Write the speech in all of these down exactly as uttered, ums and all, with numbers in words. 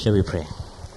Shall we pray?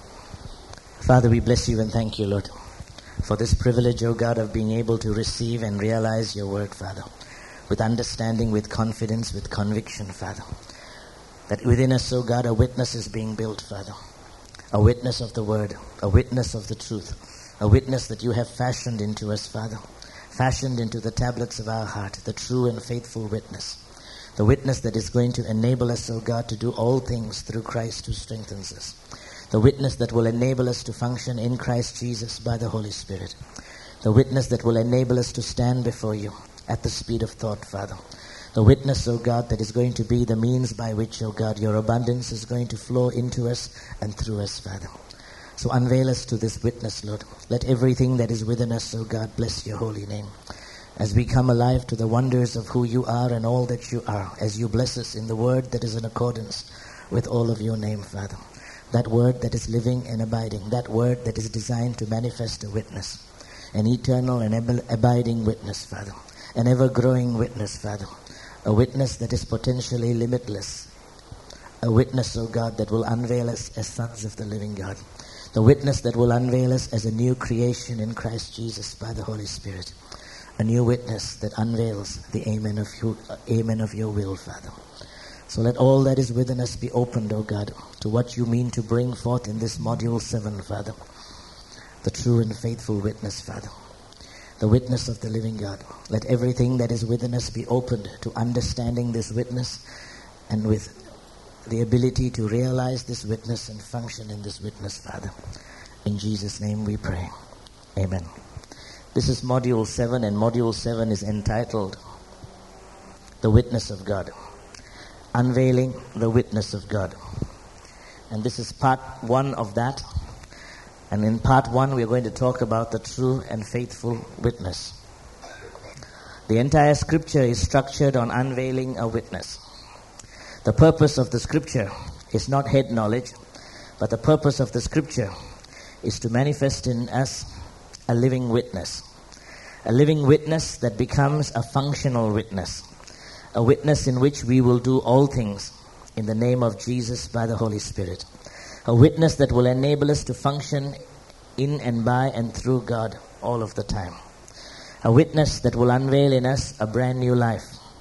Father, we bless you and thank you, Lord, for this privilege, O God, of being able to receive and realize your word, Father, with understanding, with confidence, with conviction, Father, that within us, O God, a witness is being built, Father, a witness of the word, a witness of the truth, a witness that you have fashioned into us, Father, fashioned into the tablets of our heart, the true and faithful witness, the witness that is going to enable us, O God, to do all things through Christ who strengthens us, the witness that will enable us to function in Christ Jesus by the Holy Spirit, the witness that will enable us to stand before you at the speed of thought, Father, the witness, O God, that is going to be the means by which, O God, your abundance is going to flow into us and through us, Father. So unveil us to this witness, Lord. Let everything that is within us, O God, bless your holy name. As we come alive to the wonders of who you are and all that you are, as you bless us in the word that is in accordance with all of your name, Father. That word that is living and abiding, that word that is designed to manifest a witness, an eternal and ab- abiding witness, Father, an ever-growing witness, Father, a witness that is potentially limitless, a witness, O God, that will unveil us as sons of the living God, the witness that will unveil us as a new creation in Christ Jesus by the Holy Spirit, a new witness that unveils the amen of you, uh, amen of your will, Father. So let all that is within us be opened, O God, to what you mean to bring forth in this module seven, Father, the true and faithful witness, Father, the witness of the living God. Let everything that is within us be opened to understanding this witness and with the ability to realize this witness and function in this witness, Father. In Jesus' name we pray. Amen. This is module seven, and module seven is entitled The Witness of God. Unveiling the witness of God. And this is part one of that. And in part one, we are going to talk about the true and faithful witness. The entire scripture is structured on unveiling a witness. The purpose of the scripture is not head knowledge, but the purpose of the scripture is to manifest in us a living witness. A living witness that becomes a functional witness. A witness in which we will do all things in the name of Jesus by the Holy Spirit. A witness that will enable us to function in and by and through God all of the time. A witness that will unveil in us a brand new life.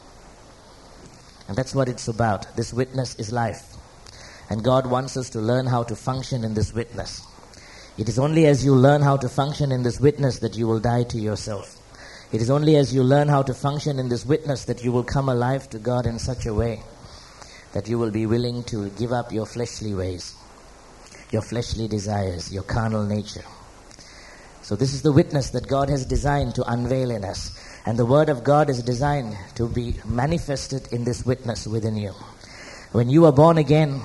And that's what it's about. This witness is life. And God wants us to learn how to function in this witness. It is only as you learn how to function in this witness that you will die to yourself. It is only as you learn how to function in this witness that you will come alive to God in such a way that you will be willing to give up your fleshly ways, your fleshly desires, your carnal nature. So this is the witness that God has designed to unveil in us. And the Word of God is designed to be manifested in this witness within you. When you are born again,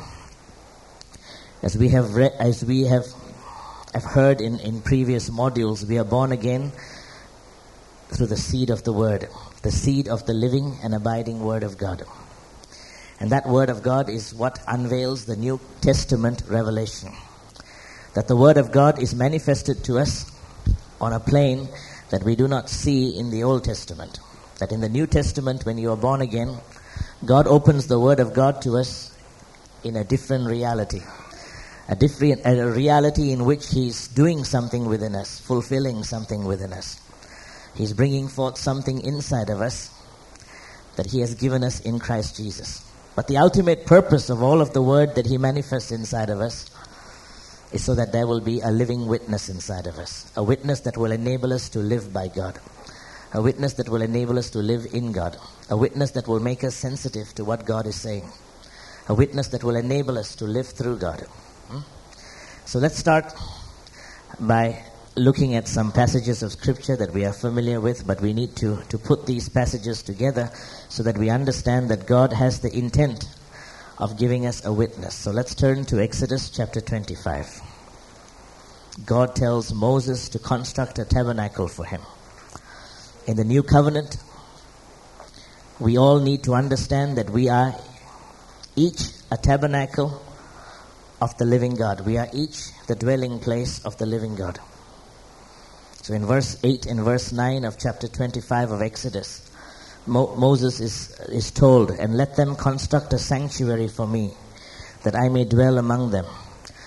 as we have re- as we have, have heard in, in previous modules, we are born again through the seed of the Word, the seed of the living and abiding Word of God. And that Word of God is what unveils the New Testament revelation. That the Word of God is manifested to us on a plane that we do not see in the Old Testament. That in the New Testament, when you are born again, God opens the Word of God to us in a different reality. A different a reality in which He's doing something within us, fulfilling something within us. He's bringing forth something inside of us that He has given us in Christ Jesus. But the ultimate purpose of all of the Word that He manifests inside of us is so that there will be a living witness inside of us. A witness that will enable us to live by God. A witness that will enable us to live in God. A witness that will make us sensitive to what God is saying. A witness that will enable us to live through God. Hmm? So let's start by looking at some passages of Scripture that we are familiar with, but we need to, to put these passages together so that we understand that God has the intent of giving us a witness. So let's turn to Exodus chapter twenty-five. God tells Moses to construct a tabernacle for him. In the new covenant, we all need to understand that we are each a tabernacle of the living God. We are each the dwelling place of the living God. So in verse eight and verse nine of chapter twenty-five of Exodus, Mo- Moses is, is told, "And let them construct a sanctuary for me, that I may dwell among them.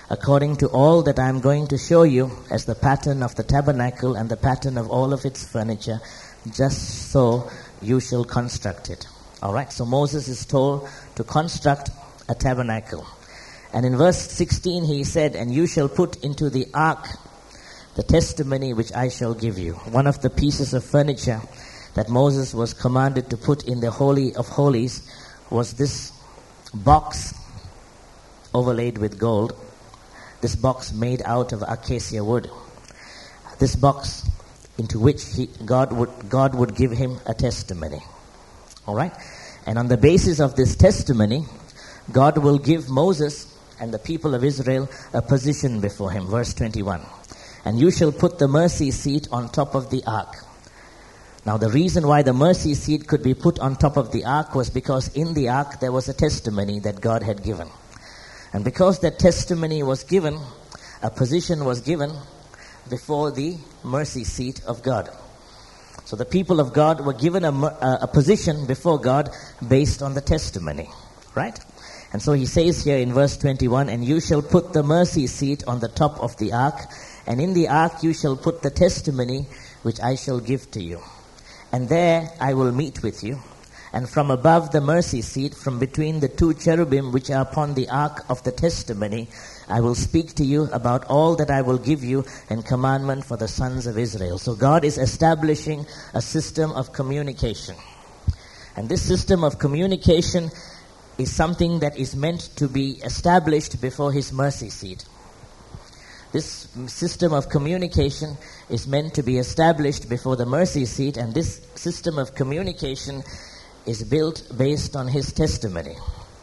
according to all that I am going to show you as the pattern of the tabernacle and the pattern of all of its furniture, just so you shall construct it. All right, so Moses is told to construct a tabernacle. And in verse sixteen he said, and you shall put into the ark the testimony which I shall give you. One of the pieces of furniture that Moses was commanded to put in the Holy of Holies was this box overlaid with gold. This box made out of acacia wood. This box into which he, God would God would give him a testimony. All right? And on the basis of this testimony, God will give Moses and the people of Israel a position before him. Verse twenty-one. And you shall put the mercy seat on top of the ark. Now the reason why the mercy seat could be put on top of the ark was because in the ark there was a testimony that God had given. And because that testimony was given, a position was given before the mercy seat of God. So the people of God were given a, a position before God based on the testimony. Right? And so he says here in verse twenty-one, and you shall put the mercy seat on the top of the ark, and in the ark you shall put the testimony which I shall give to you. And there I will meet with you. And from above the mercy seat, from between the two cherubim which are upon the ark of the testimony, I will speak to you about all that I will give you in commandment for the sons of Israel. So God is establishing a system of communication. And this system of communication is something that is meant to be established before his mercy seat. This system of communication is meant to be established before the mercy seat, and this system of communication is built based on his testimony.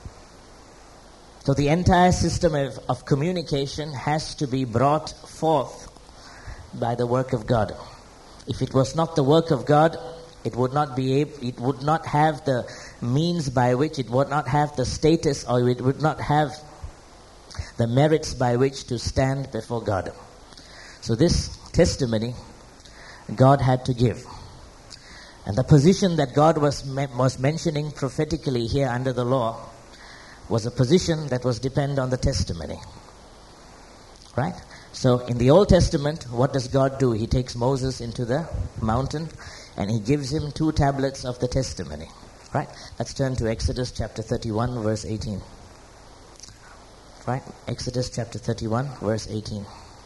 So the entire system of, of communication has to be brought forth by the work of God. If it was not the work of God, it would not be able, it would not have the means by which, it would not have the status, or it would not have the merits by which to stand before God. So this testimony God had to give. And the position that God was was mentioning prophetically here under the law was a position that was dependent on the testimony. Right? So in the Old Testament, what does God do? He takes Moses into the mountain and he gives him two tablets of the testimony. Right? Let's turn to Exodus chapter thirty-one, verse eighteen. Right? Exodus chapter thirty-one, verse eighteen.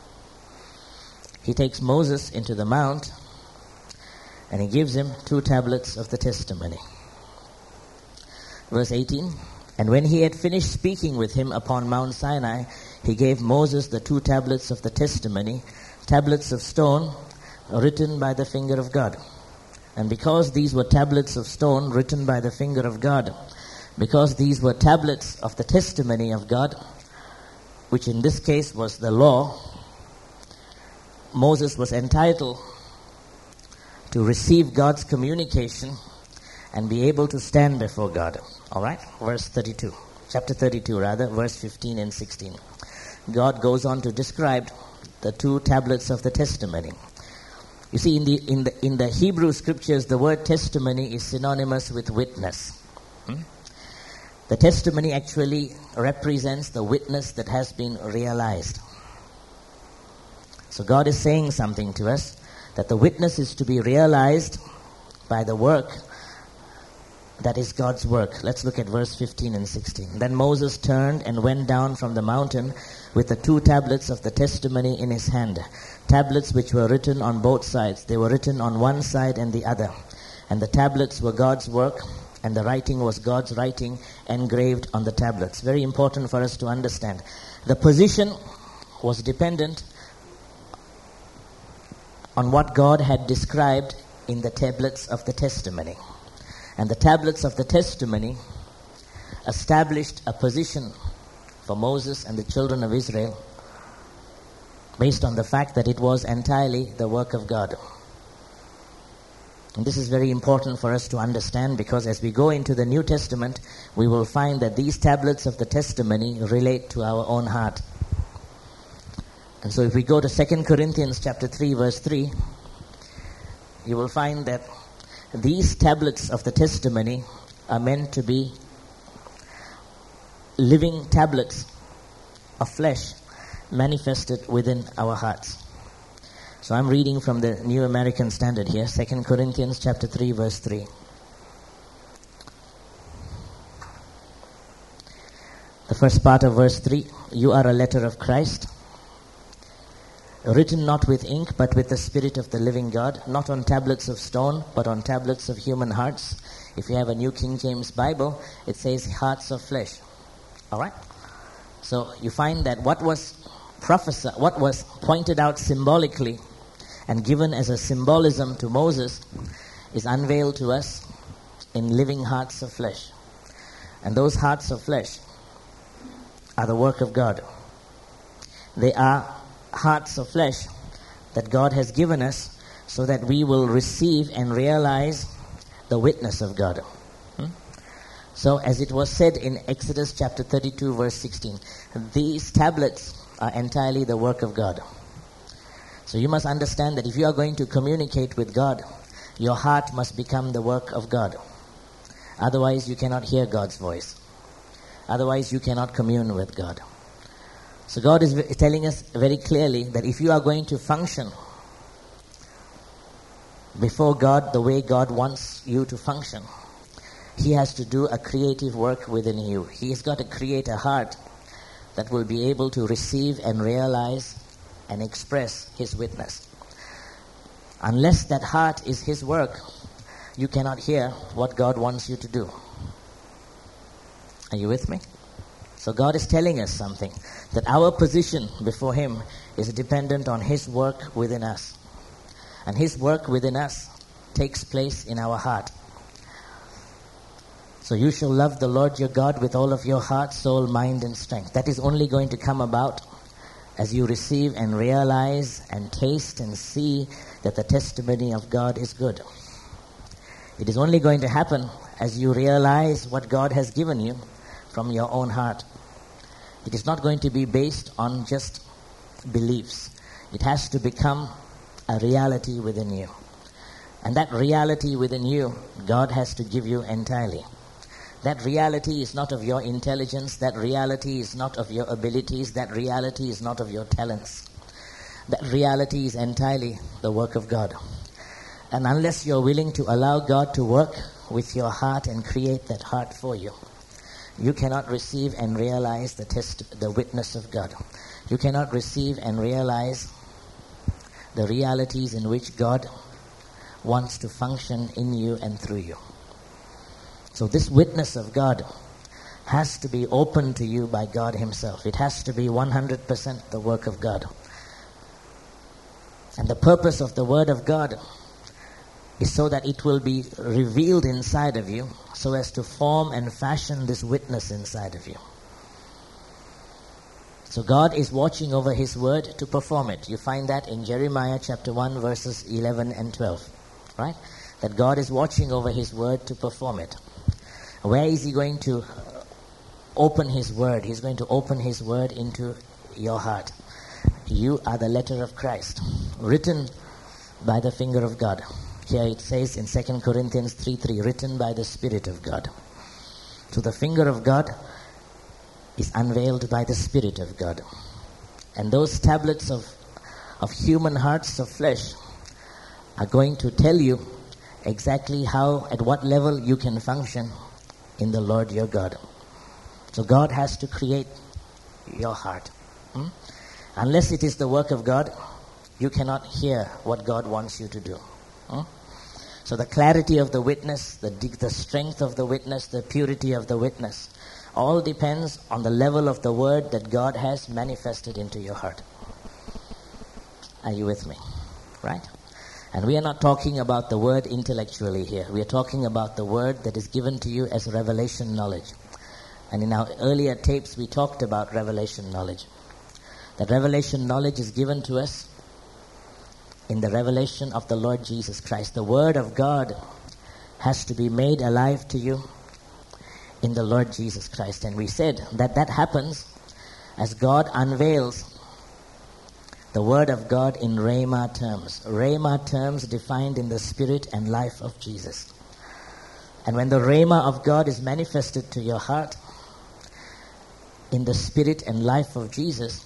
He takes Moses into the mount and he gives him two tablets of the testimony. Verse eighteen. And when he had finished speaking with him upon Mount Sinai, he gave Moses the two tablets of the testimony, tablets of stone written by the finger of God. And because these were tablets of stone written by the finger of God, because these were tablets of the testimony of God, which in this case was the law, Moses was entitled to receive God's communication and be able to stand before God. All right? Verse thirty-two. Chapter thirty-two, rather, verse fifteen and sixteen. God goes on to describe the two tablets of the testimony. You see, in the in the in the Hebrew scriptures, the word testimony is synonymous with witness. Hmm? The testimony actually represents the witness that has been realized. So God is saying something to us, that the witness is to be realized by the work that is God's work. Let's look at verse fifteen and sixteen. Then Moses turned and went down from the mountain with the two tablets of the testimony in his hand, tablets which were written on both sides. They were written on one side and the other. And the tablets were God's work, and the writing was God's writing engraved on the tablets. Very important for us to understand. The position was dependent on what God had described in the tablets of the testimony. And the tablets of the testimony established a position for Moses and the children of Israel based on the fact that it was entirely the work of God. And this is very important for us to understand, because as we go into the New Testament, we will find that these tablets of the testimony relate to our own heart. And so if we go to Second Corinthians chapter three, verse three, you will find that these tablets of the testimony are meant to be living tablets of flesh manifested within our hearts. So I'm reading from the New American Standard here, Second Corinthians chapter three, verse three. The first part of verse three, you are a letter of Christ, written not with ink, but with the Spirit of the living God, not on tablets of stone, but on tablets of human hearts. If you have a New King James Bible, it says hearts of flesh. All right? So you find that what was prophesied, what was pointed out symbolically and given as a symbolism to Moses is unveiled to us in living hearts of flesh. And those hearts of flesh are the work of God. They are hearts of flesh that God has given us so that we will receive and realize the witness of God. Hmm? So as it was said in Exodus chapter thirty-two verse sixteen, these tablets are entirely the work of God. So you must understand that if you are going to communicate with God, your heart must become the work of God. Otherwise you cannot hear God's voice. Otherwise you cannot commune with God. So God is telling us very clearly that if you are going to function before God the way God wants you to function, He has to do a creative work within you. He has got to create a heart that will be able to receive and realize and express His witness. Unless that heart is His work, you cannot hear what God wants you to do. Are you with me? So God is telling us something, that our position before Him is dependent on His work within us. And His work within us takes place in our heart. So you shall love the Lord your God with all of your heart, soul, mind and strength. That is only going to come about as you receive and realize and taste and see that the testimony of God is good. It is only going to happen as you realize what God has given you from your own heart. It is not going to be based on just beliefs. It has to become a reality within you. And that reality within you, God has to give you entirely. That reality is not of your intelligence. That reality is not of your abilities. That reality is not of your talents. That reality is entirely the work of God. And unless you're willing to allow God to work with your heart and create that heart for you, you cannot receive and realize the test, the witness of God. You cannot receive and realize the realities in which God wants to function in you and through you. So this witness of God has to be opened to you by God Himself. It has to be one hundred percent the work of God. And the purpose of the Word of God is so that it will be revealed inside of you, so as to form and fashion this witness inside of you. So God is watching over His word to perform it. You find that in Jeremiah chapter one verses eleven and twelve, right? That God is watching over His word to perform it. Where is He going to open His word? He's going to open His word into your heart. You are the letter of Christ, written by the finger of God. Here it says in Second Corinthians three three, written by the Spirit of God. So the finger of God is unveiled by the Spirit of God. And those tablets of, of human hearts of flesh are going to tell you exactly how, at what level you can function in the Lord your God. So God has to create your heart. Hmm? Unless it is the work of God, you cannot hear what God wants you to do. Hmm? So the clarity of the witness, the, the strength of the witness, the purity of the witness, all depends on the level of the word that God has manifested into your heart. Are you with me? Right? And we are not talking about the word intellectually here. We are talking about the word that is given to you as revelation knowledge. And in our earlier tapes, we talked about revelation knowledge. That revelation knowledge is given to us in the revelation of the Lord Jesus Christ. The Word of God has to be made alive to you in the Lord Jesus Christ. And we said that that happens as God unveils the Word of God in Rhema terms. Rhema terms defined in the spirit and life of Jesus. And when the Rhema of God is manifested to your heart in the spirit and life of Jesus,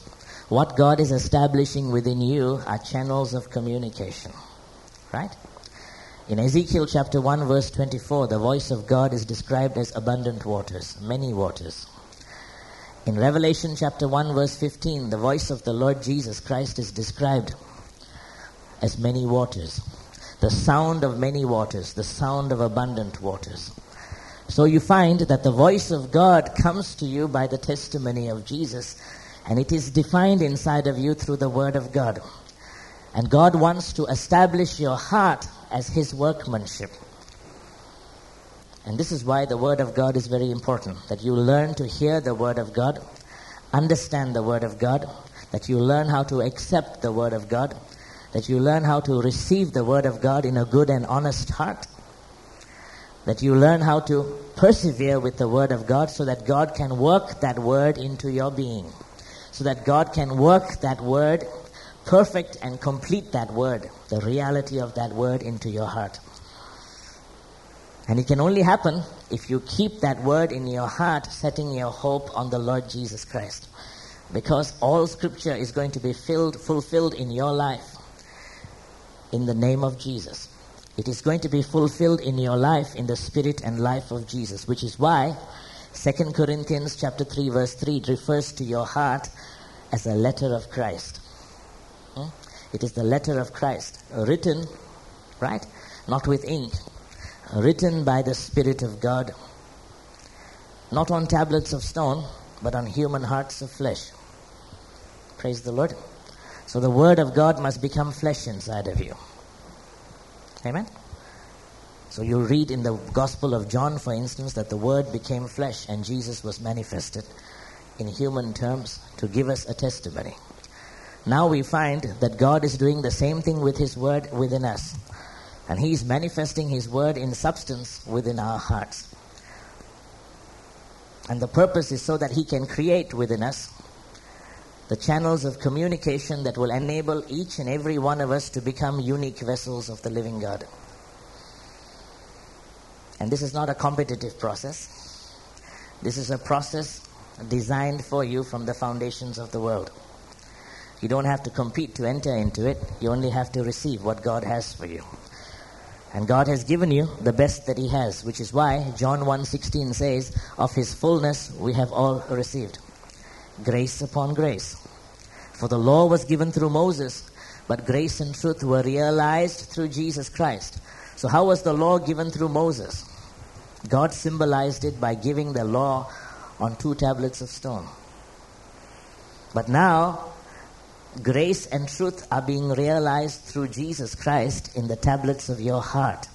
What God is establishing within you are channels of communication. Right? In Ezekiel chapter one verse twenty-four, the voice of God is described as abundant waters, many waters. In Revelation chapter one verse fifteen, the voice of the Lord Jesus Christ is described as many waters. The sound of many waters, the sound of abundant waters. So you find that the voice of God comes to you by the testimony of Jesus, and it is defined inside of you through the Word of God. And God wants to establish your heart as His workmanship. And this is why the Word of God is very important, that you learn to hear the Word of God, understand the Word of God, that you learn how to accept the Word of God, that you learn how to receive the Word of God in a good and honest heart, that you learn how to persevere with the Word of God so that God can work that Word into your being, so that God can work that Word, perfect and complete that Word, the reality of that Word into your heart. And it can only happen if you keep that Word in your heart, setting your hope on the Lord Jesus Christ. Because all Scripture is going to be filled, fulfilled in your life in the name of Jesus. It is going to be fulfilled in your life in the spirit and life of Jesus, which is why Second Corinthians chapter three verse three refers to your heart as a letter of Christ. Hmm? It is the letter of Christ, written, right? Not with ink, written by the Spirit of God, not on tablets of stone, but on human hearts of flesh. Praise the Lord. So the Word of God must become flesh inside of you. Amen? So you read in the Gospel of John, for instance, that the Word became flesh and Jesus was manifested in human terms to give us a testimony. Now we find that God is doing the same thing with His Word within us. And He is manifesting His Word in substance within our hearts. And the purpose is so that He can create within us the channels of communication that will enable each and every one of us to become unique vessels of the living God. And this is not a competitive process. This is a process designed for you from the foundations of the world. You don't have to compete to enter into it. You only have to receive what God has for you. And God has given you the best that He has, which is why John one sixteen says, of His fullness we have all received. Grace upon grace. For the law was given through Moses, but grace and truth were realized through Jesus Christ. So how was the law given through Moses? God symbolized it by giving the law on two tablets of stone. But now, grace and truth are being realized through Jesus Christ in the tablets of your heart.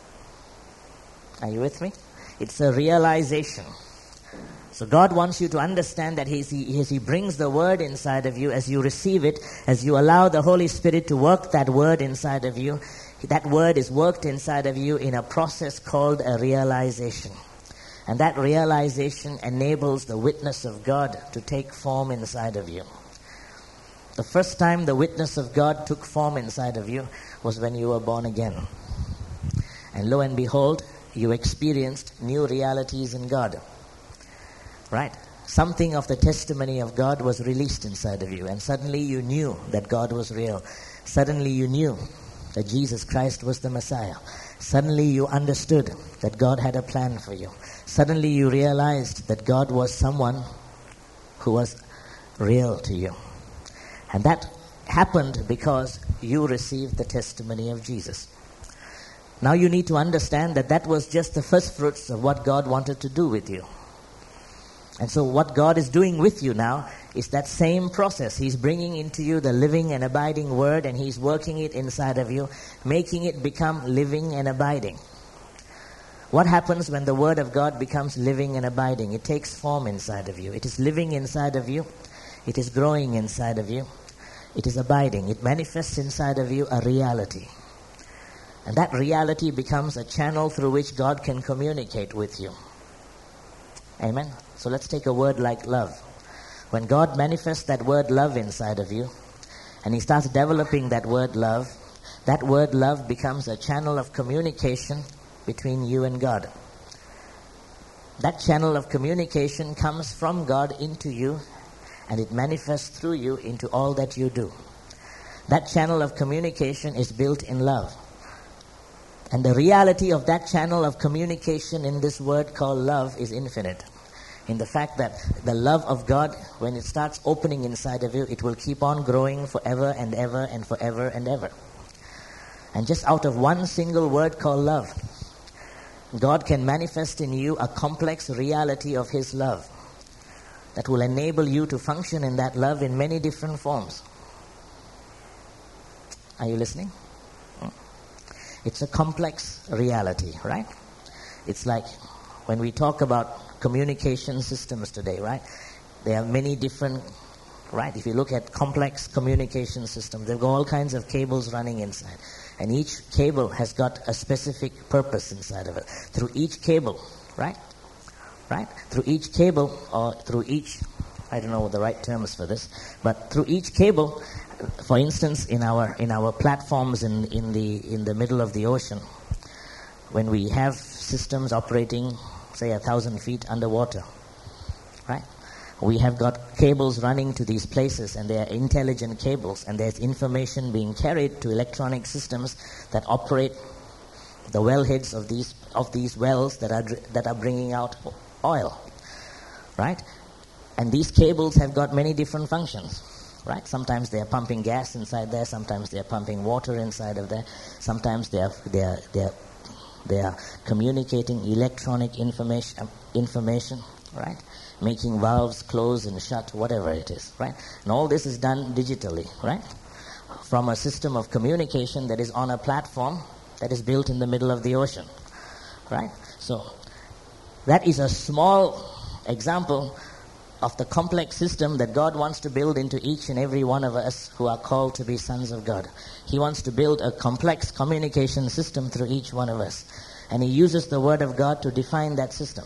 Are you with me? It's a realization. So God wants you to understand that as he, as he brings the Word inside of you, as you receive it, as you allow the Holy Spirit to work that Word inside of you, that Word is worked inside of you in a process called a realization. And that realization enables the witness of God to take form inside of you. The first time the witness of God took form inside of you was when you were born again. And lo and behold, you experienced new realities in God. Right? Something of the testimony of God was released inside of you. And suddenly you knew that God was real. Suddenly you knew that Jesus Christ was the Messiah. Suddenly you understood that God had a plan for you. Suddenly you realized that God was someone who was real to you. And that happened because you received the testimony of Jesus. Now you need to understand that that was just the first fruits of what God wanted to do with you. And so what God is doing with you now is that same process. He's bringing into you the living and abiding Word, and He's working it inside of you, making it become living and abiding. What happens when the Word of God becomes living and abiding? It takes form inside of you. It is living inside of you. It is growing inside of you. It is abiding. It manifests inside of you a reality. And that reality becomes a channel through which God can communicate with you. Amen? So let's take a word like love. When God manifests that word love inside of you, and He starts developing that word love, that word love becomes a channel of communication between you and God. That channel of communication comes from God into you, and it manifests through you into all that you do. That channel of communication is built in love. And the reality of that channel of communication in this word called love is infinite. In the fact that the love of God, when it starts opening inside of you, it will keep on growing forever and ever and forever and ever. And just out of one single word called love, God can manifest in you a complex reality of His love that will enable you to function in that love in many different forms. Are you listening? It's a complex reality, right? It's like when we talk about communication systems today, right? There are many different, right? If you look at complex communication systems, they've got all kinds of cables running inside. And each cable has got a specific purpose inside of it. Through each cable, right? Right? Through each cable, or through each, I don't know what the right terms for this, but through each cable, for instance, in our in our platforms in, in the in the middle of the ocean, when we have systems operating, say, a thousand feet underwater, right? We have got cables running to these places, and they are intelligent cables, and there's information being carried to electronic systems that operate the wellheads of these of these wells that are that are bringing out oil, right? And these cables have got many different functions, right? Sometimes they are pumping gas inside there. Sometimes they are pumping water inside of there. Sometimes they are they are they are, they are communicating electronic information information, right? Making valves close and shut, whatever it is, right? And all this is done digitally, right? From a system of communication that is on a platform that is built in the middle of the ocean, right? So that is a small example of the complex system that God wants to build into each and every one of us who are called to be sons of God. He wants to build a complex communication system through each one of us. And He uses the Word of God to define that system.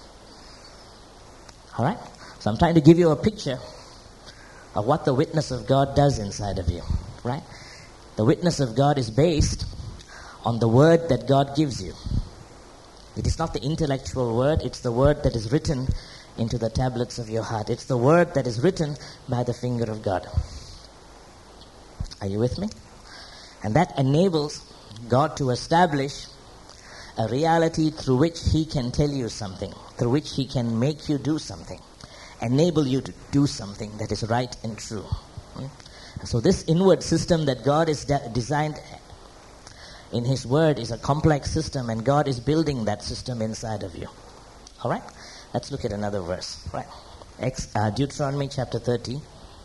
All right? So I'm trying to give you a picture of what the witness of God does inside of you, right? The witness of God is based on the Word that God gives you. It is not the intellectual word, it's the word that is written into the tablets of your heart. It's the word that is written by the finger of God. Are you with me? And that enables God to establish a reality through which He can tell you something, through which He can make you do something, enable you to do something that is right and true. So this inward system that God has de- designed in His Word is a complex system, and God is building that system inside of you. All right? Let's look at another verse. Right? Ex- uh, Deuteronomy chapter thirty,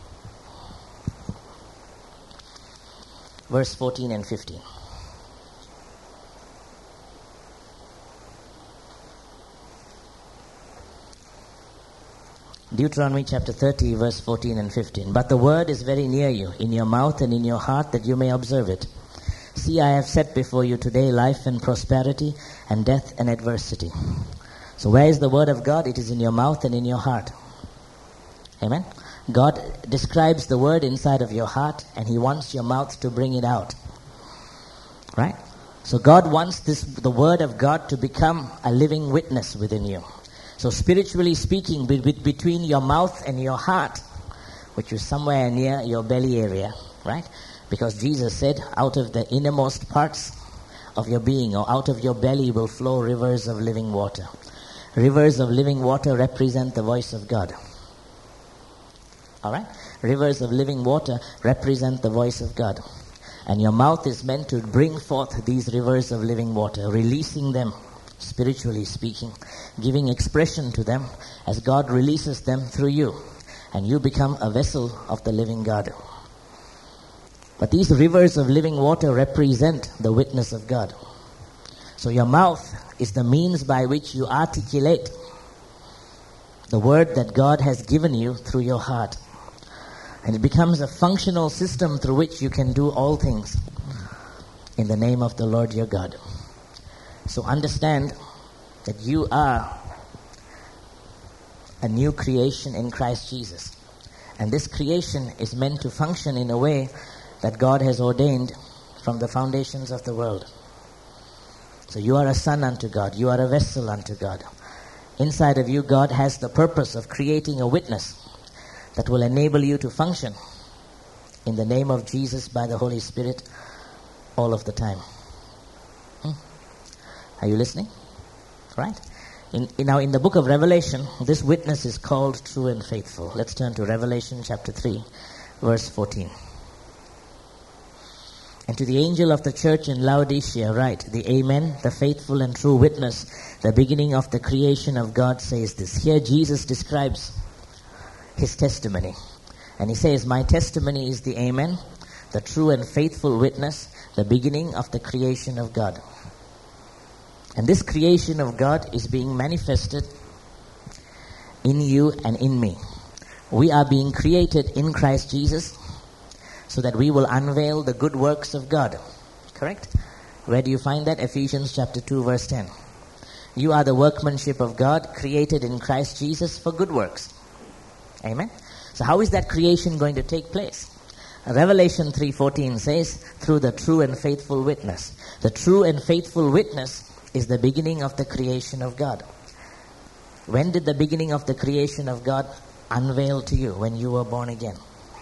verse fourteen and fifteen. Deuteronomy chapter thirty, verse fourteen and fifteen. But the word is very near you, in your mouth and in your heart, that you may observe it. See, I have set before you today life and prosperity, and death and adversity. So where is the word of God? It is in your mouth and in your heart. Amen? God describes the word inside of your heart, and He wants your mouth to bring it out. Right? So God wants this, the word of God, to become a living witness within you. So spiritually speaking, be, be, between your mouth and your heart, which is somewhere near your belly area, right? Because Jesus said, out of the innermost parts of your being, or out of your belly, will flow rivers of living water. Rivers of living water represent the voice of God. All right? Rivers of living water represent the voice of God. And your mouth is meant to bring forth these rivers of living water, releasing them, spiritually speaking, giving expression to them as God releases them through you. And you become a vessel of the living God. But these rivers of living water represent the witness of God. So your mouth is the means by which you articulate the word that God has given you through your heart. And it becomes a functional system through which you can do all things in the name of the Lord your God. So understand that you are a new creation in Christ Jesus. And this creation is meant to function in a way that God has ordained from the foundations of the world. So you are a son unto God. You are a vessel unto God. Inside of you, God has the purpose of creating a witness that will enable you to function in the name of Jesus by the Holy Spirit all of the time. Hmm? Are you listening? Right? In, in, now in the book of Revelation, this witness is called true and faithful. Let's turn to Revelation chapter three, verse fourteen. And to the angel of the church in Laodicea write, the Amen, the faithful and true witness, the beginning of the creation of God, says this. Here Jesus describes his testimony. And he says, my testimony is the Amen, the true and faithful witness, the beginning of the creation of God. And this creation of God is being manifested in you and in me. We are being created in Christ Jesus so that we will unveil the good works of God. Correct? Where do you find that? Ephesians chapter two, verse ten. You are the workmanship of God, created in Christ Jesus for good works. Amen? So how is that creation going to take place? Revelation three fourteen says, through the true and faithful witness. The true and faithful witness is the beginning of the creation of God. When did the beginning of the creation of God unveil to you? When you were born again.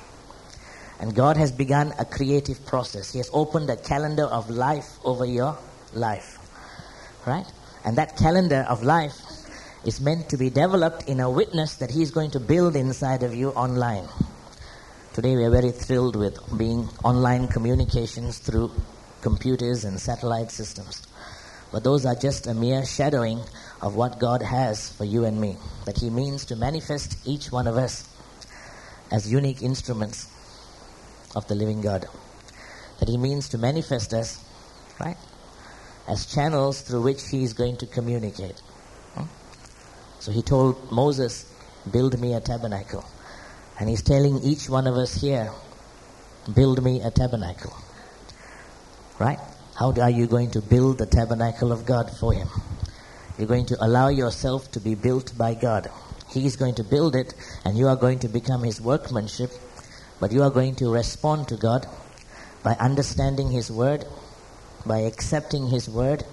And God has begun a creative process. He has opened a calendar of life over your life. Right? And that calendar of life is meant to be developed in a witness that He is going to build inside of you online. Today we are very thrilled with being online communications through computers and satellite systems. But those are just a mere shadowing of what God has for you and me. That He means to manifest each one of us as unique instruments of the living God. That He means to manifest us, right, as channels through which He is going to communicate. Hmm? So He told Moses, build me a tabernacle. And He's telling each one of us here, build me a tabernacle. Right? How are you going to build the tabernacle of God for Him? You're going to allow yourself to be built by God. He is going to build it, and you are going to become His workmanship, but you are going to respond to God by understanding His word, by accepting His word,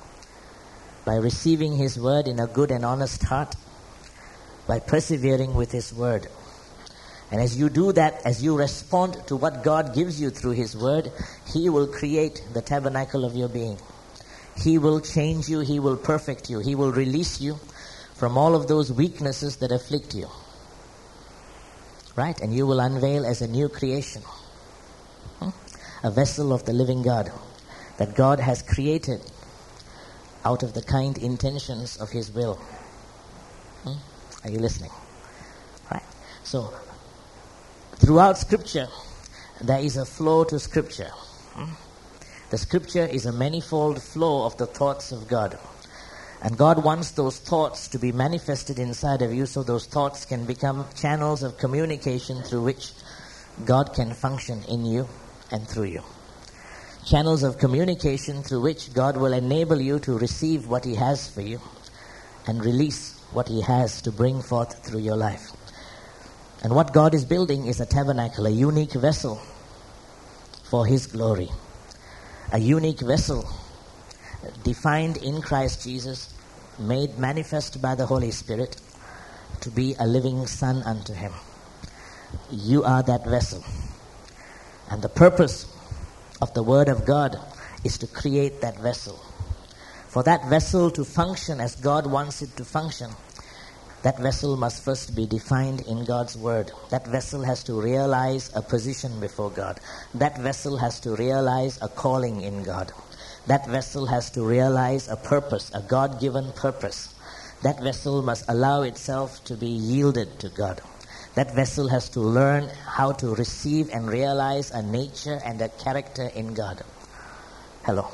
by receiving His word in a good and honest heart, by persevering with His word. And as you do that, as you respond to what God gives you through His word, He will create the tabernacle of your being. He will change you. He will perfect you. He will release you from all of those weaknesses that afflict you. Right? And you will unveil as a new creation. Hmm? A vessel of the living God that God has created out of the kind intentions of His will. Hmm? Are you listening? Right? So, throughout Scripture, there is a flow to Scripture. Hmm? The Scripture is a manifold flow of the thoughts of God. And God wants those thoughts to be manifested inside of you so those thoughts can become channels of communication through which God can function in you and through you. Channels of communication through which God will enable you to receive what He has for you and release what He has to bring forth through your life. And what God is building is a tabernacle, a unique vessel for His glory. A unique vessel defined in Christ Jesus, made manifest by the Holy Spirit to be a living son unto Him. You are that vessel. And the purpose of the Word of God is to create that vessel. For that vessel to function as God wants it to function, that vessel must first be defined in God's Word. That vessel has to realize a position before God. That vessel has to realize a calling in God. That vessel has to realize a purpose, a God-given purpose. That vessel must allow itself to be yielded to God. That vessel has to learn how to receive and realize a nature and a character in God. Hello.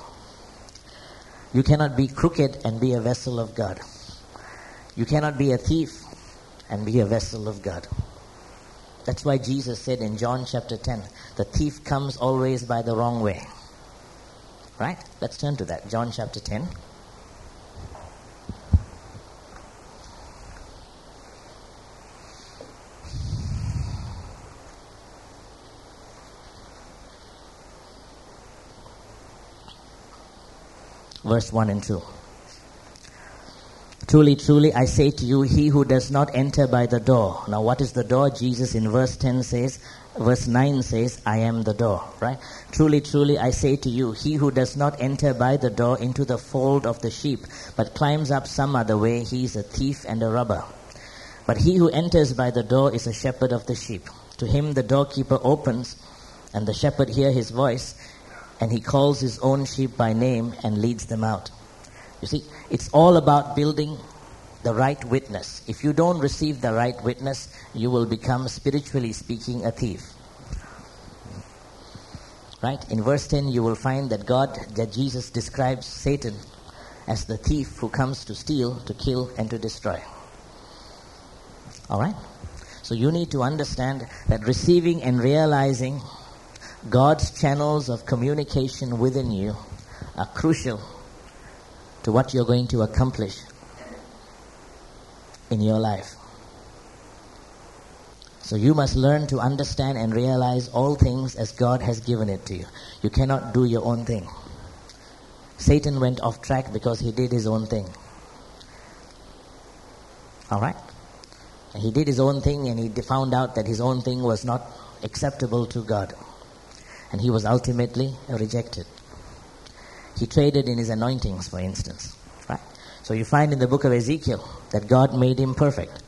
You cannot be crooked and be a vessel of God. You cannot be a thief and be a vessel of God. That's why Jesus said in John chapter ten, the thief comes always by the wrong way. Right? Let's turn to that. John chapter ten. Verse one and two. Truly, truly, I say to you, he who does not enter by the door. Now, what is the door? Jesus in verse ten says, verse nine says, I am the door, right? Truly, truly, I say to you, he who does not enter by the door into the fold of the sheep, but climbs up some other way, he is a thief and a robber. But he who enters by the door is a shepherd of the sheep. To him the doorkeeper opens, and the shepherd hears his voice, and he calls his own sheep by name and leads them out. You see, it's all about building the right witness. If you don't receive the right witness, you will become, spiritually speaking, a thief. Right? In verse ten, you will find that God, that Jesus describes Satan as the thief who comes to steal, to kill, and to destroy. All right? So you need to understand that receiving and realizing God's channels of communication within you are crucial to what you're going to accomplish in your life. So you must learn to understand and realize all things as God has given it to you. You cannot do your own thing. Satan went off track because he did his own thing. All right? He did his own thing, and he found out that his own thing was not acceptable to God. And he was ultimately rejected. He traded in his anointings, for instance. Right? So you find in the book of Ezekiel that God made him perfect.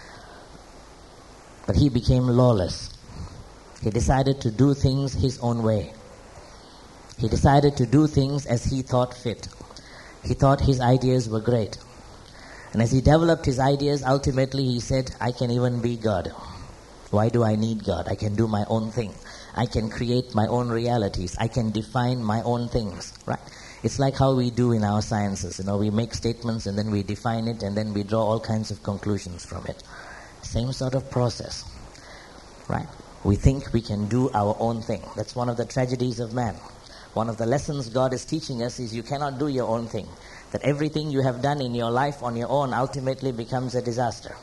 But he became lawless. He decided to do things his own way. He decided to do things as he thought fit. He thought his ideas were great. And as he developed his ideas, ultimately he said, I can even be God. Why do I need God? I can do my own thing. I can create my own realities. I can define my own things, right? It's like how we do in our sciences. You know, we make statements and then we define it and then we draw all kinds of conclusions from it. Same sort of process, right? We think we can do our own thing. That's one of the tragedies of man. One of the lessons God is teaching us is you cannot do your own thing. That everything you have done in your life on your own ultimately becomes a disaster.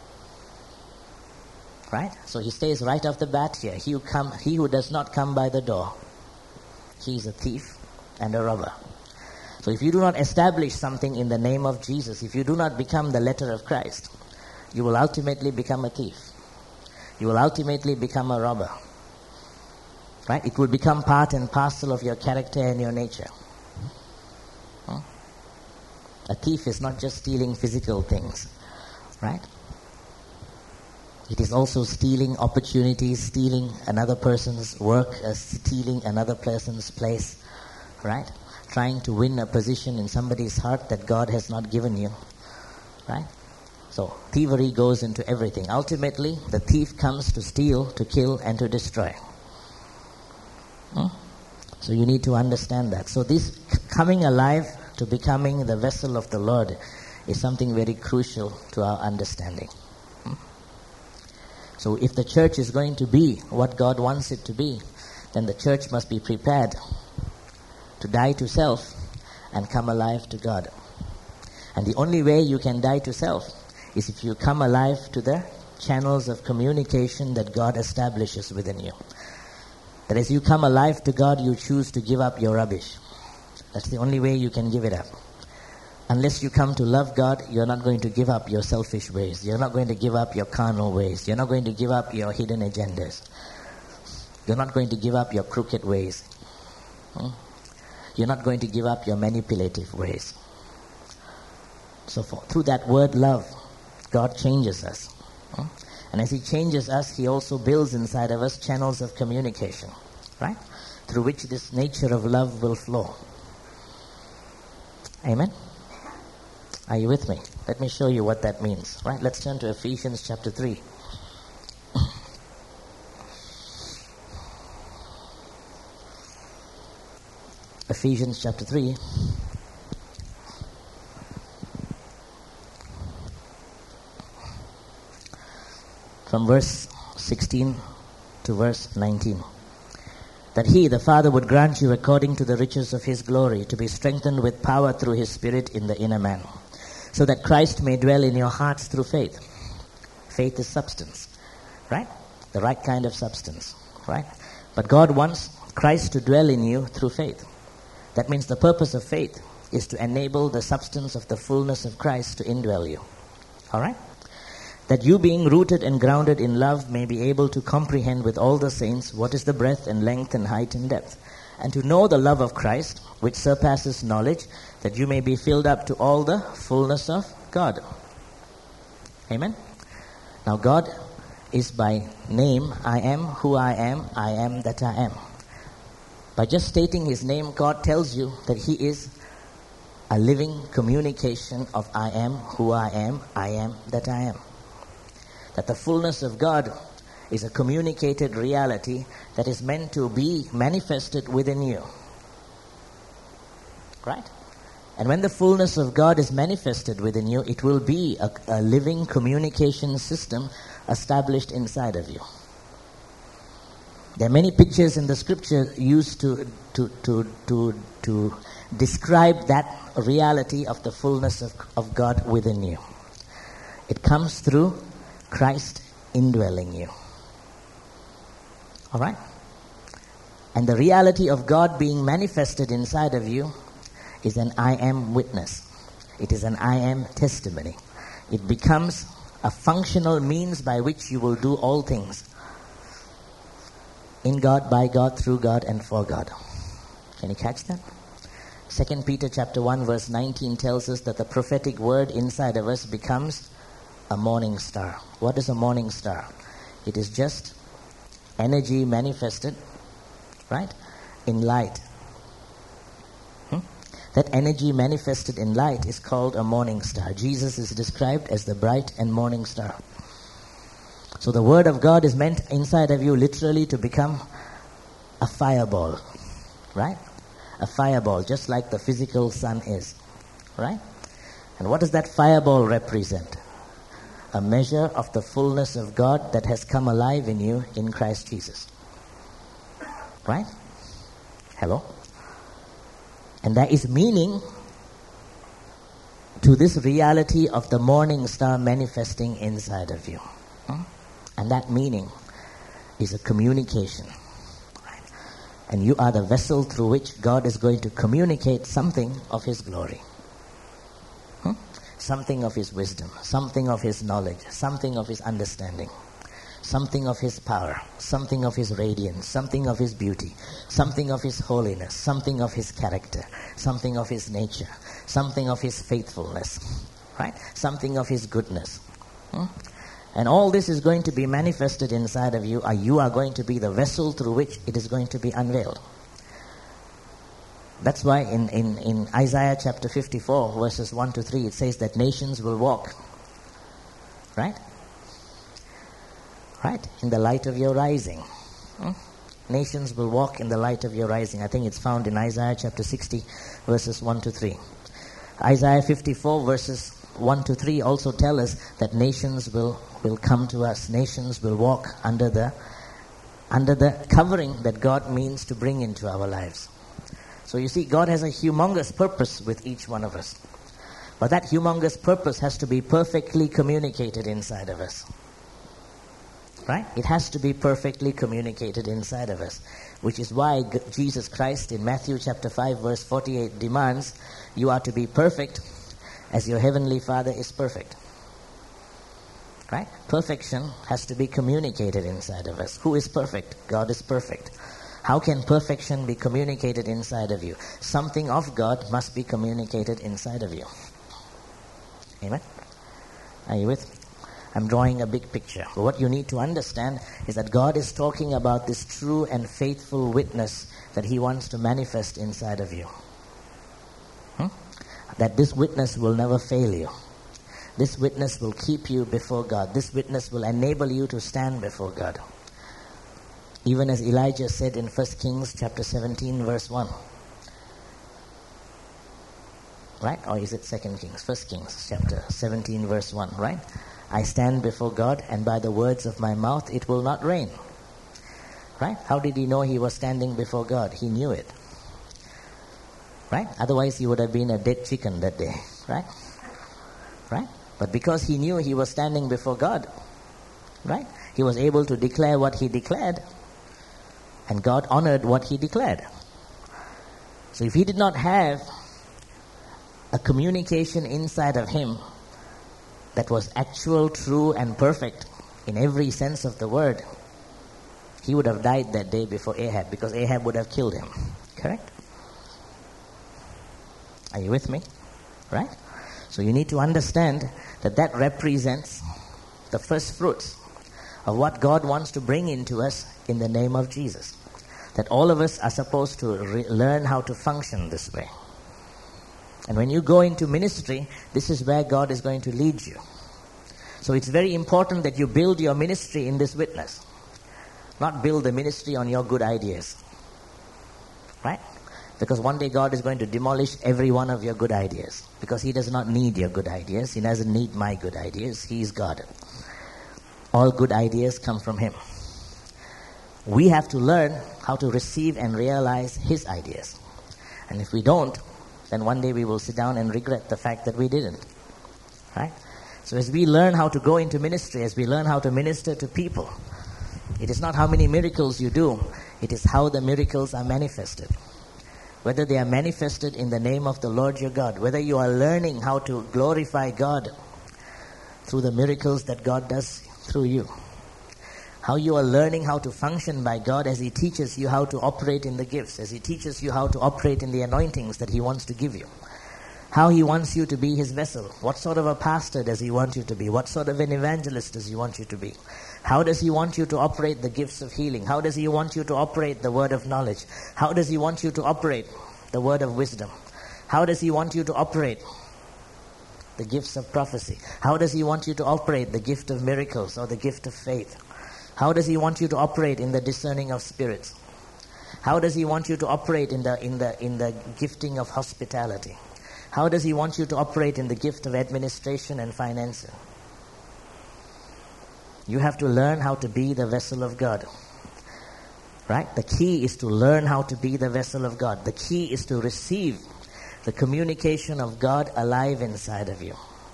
Right? So he stays right off the bat here. He who, come, he who does not come by the door, he is a thief and a robber. So if you do not establish something in the name of Jesus, if you do not become the letter of Christ, you will ultimately become a thief. You will ultimately become a robber. Right? It will become part and parcel of your character and your nature. Hmm? A thief is not just stealing physical things. Right? It is also stealing opportunities, stealing another person's work, uh, stealing another person's place, right? Trying to win a position in somebody's heart that God has not given you, right? So thievery goes into everything. Ultimately, the thief comes to steal, to kill, and to destroy. Hmm? So you need to understand that. So this c- coming alive to becoming the vessel of the Lord is something very crucial to our understanding. So if the church is going to be what God wants it to be, then the church must be prepared to die to self and come alive to God. And the only way you can die to self is if you come alive to the channels of communication that God establishes within you. That as you come alive to God, you choose to give up your rubbish. That's the only way you can give it up. Unless you come to love God, you're not going to give up your selfish ways. You're not going to give up your carnal ways. You're not going to give up your hidden agendas. You're not going to give up your crooked ways. Hmm? You're not going to give up your manipulative ways. So for, through that word love, God changes us. Hmm? And as He changes us, He also builds inside of us channels of communication, right? Through which this nature of love will flow. Amen? Are you with me? Let me show you what that means. Right? Let's turn to Ephesians chapter three. Ephesians chapter three. From verse sixteen to verse nineteen. That He, the Father, would grant you according to the riches of His glory to be strengthened with power through His Spirit in the inner man, so that Christ may dwell in your hearts through faith. Faith is substance, right? The right kind of substance, right? But God wants Christ to dwell in you through faith. That means the purpose of faith is to enable the substance of the fullness of Christ to indwell you. All right? That you, being rooted and grounded in love, may be able to comprehend with all the saints what is the breadth and length and height and depth, and to know the love of Christ, which surpasses knowledge, that you may be filled up to all the fullness of God. Amen? Now God is by name, I am who I am, I am that I am. By just stating His name, God tells you that He is a living communication of I am who I am, I am that I am. That the fullness of God is a communicated reality that is meant to be manifested within you. Right? And when the fullness of God is manifested within you, it will be a, a living communication system established inside of you. There are many pictures in the scripture used to, to, to, to, to describe that reality of the fullness of, of God within you. It comes through Christ indwelling you. All right? And the reality of God being manifested inside of you is an I am witness. It is an I am testimony. It becomes a functional means by which you will do all things. In God, by God, through God, and for God. Can you catch that? Second Peter chapter one verse nineteen tells us that the prophetic word inside of us becomes a morning star. What is a morning star? It is just energy manifested, right, in light. Hmm? That energy manifested in light is called a morning star. Jesus is described as the bright and morning star. So the word of God is meant inside of you literally to become a fireball, right? A fireball, just like the physical sun is, right? And what does that fireball represent? A measure of the fullness of God that has come alive in you in Christ Jesus. Right? Hello? And there is meaning to this reality of the morning star manifesting inside of you. Hmm? And that meaning is a communication. Right? And you are the vessel through which God is going to communicate something of His glory. Hmm? Something of His wisdom, something of His knowledge, something of His understanding, something of His power, something of His radiance, something of His beauty, something of His holiness, something of His character, something of His nature, something of His faithfulness, right? Something of His goodness. Hmm? And all this is going to be manifested inside of you, or you are going to be the vessel through which it is going to be unveiled. That's why in, in, in Isaiah chapter fifty-four, verses one to three, it says that nations will walk. Right? Right? In the light of your rising. Hmm? Nations will walk in the light of your rising. I think it's found in Isaiah chapter sixty, verses one to three. Isaiah fifty-four, verses one to three also tell us that nations will, will come to us. Nations will walk under the, under the covering that God means to bring into our lives. So you see, God has a humongous purpose with each one of us. But that humongous purpose has to be perfectly communicated inside of us. Right? It has to be perfectly communicated inside of us. Which is why G- Jesus Christ in Matthew chapter five verse forty-eight demands you are to be perfect as your heavenly Father is perfect. Right? Perfection has to be communicated inside of us. Who is perfect? God is perfect. How can perfection be communicated inside of you? Something of God must be communicated inside of you. Amen? Are you with me? I'm drawing a big picture. But what you need to understand is that God is talking about this true and faithful witness that He wants to manifest inside of you. Hmm? That this witness will never fail you. This witness will keep you before God. This witness will enable you to stand before God. Even as Elijah said in First Kings chapter seventeen verse one. Right? Or is it Second Kings? First Kings chapter seventeen verse one, right? I stand before God, and by the words of my mouth it will not rain. Right? How did he know he was standing before God? He knew it. Right? Otherwise he would have been a dead chicken that day. Right? Right? But because he knew he was standing before God, right? He was able to declare what he declared, and God honored what he declared. So if he did not have a communication inside of him that was actual, true, and perfect in every sense of the word, he would have died that day before Ahab, because Ahab would have killed him. Correct? Are you with me? Right? So you need to understand that that represents the first fruits of what God wants to bring into us in the name of Jesus. That all of us are supposed to re- learn how to function this way. And when you go into ministry, this is where God is going to lead you. So it's very important that you build your ministry in this witness. Not build the ministry on your good ideas. Right? Because one day God is going to demolish every one of your good ideas. Because He does not need your good ideas. He doesn't need my good ideas. He is God. All good ideas come from Him. We have to learn how to receive and realize His ideas. And if we don't, then one day we will sit down and regret the fact that we didn't. Right? So as we learn how to go into ministry, as we learn how to minister to people, it is not how many miracles you do, it is how the miracles are manifested. Whether they are manifested in the name of the Lord your God, whether you are learning how to glorify God through the miracles that God does through you. How you are learning how to function by God as He teaches you how to operate in the gifts, as He teaches you how to operate in the anointings that He wants to give you. How He wants you to be His vessel. What sort of a pastor does He want you to be? What sort of an evangelist does He want you to be? How does He want you to operate the gifts of healing? How does He want you to operate the word of knowledge? How does He want you to operate the word of wisdom? How does He want you to operate the gifts of prophecy? How does He want you to operate the gift of miracles or the gift of faith? How does He want you to operate in the discerning of spirits? How does He want you to operate in the in the in the gifting of hospitality? How does He want you to operate in the gift of administration and financing? You have to learn how to be the vessel of God. Right? The key is to learn how to be the vessel of God. The key is to receive the communication of God alive inside of you.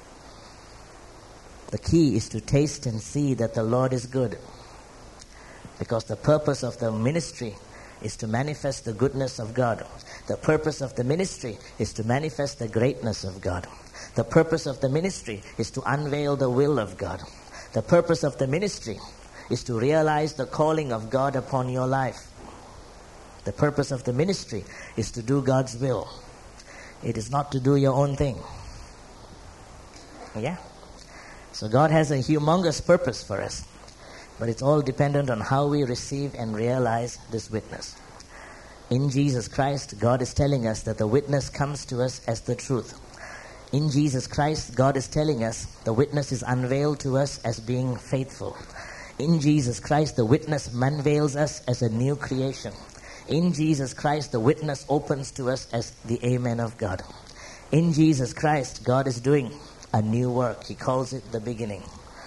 The key is to taste and see that the Lord is good. Because the purpose of the ministry is to manifest the goodness of God. The purpose of the ministry is to manifest the greatness of God. The purpose of the ministry is to unveil the will of God. The purpose of the ministry is to realize the calling of God upon your life. The purpose of the ministry is to do God's will. It is not to do your own thing. Yeah? So God has a humongous purpose for us. But it's all dependent on how we receive and realize this witness. In Jesus Christ, God is telling us that the witness comes to us as the truth. In Jesus Christ, God is telling us the witness is unveiled to us as being faithful. In Jesus Christ, the witness unveils us as a new creation. In Jesus Christ, the witness opens to us as the Amen of God. In Jesus Christ, God is doing a new work. He calls it the beginning.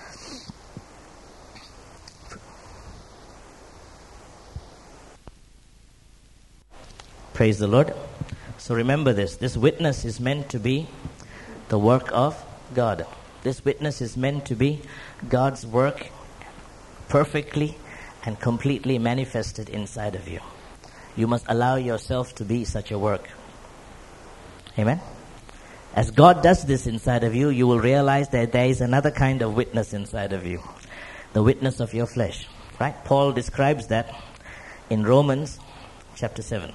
Praise the Lord. So remember this. This witness is meant to be the work of God. This witness is meant to be God's work perfectly and completely manifested inside of you. You must allow yourself to be such a work. Amen? As God does this inside of you, you will realize that there is another kind of witness inside of you. The witness of your flesh. Right? Paul describes that in Romans chapter seven.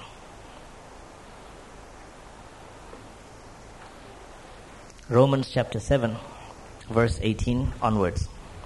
Romans chapter seven, verse eighteen onwards.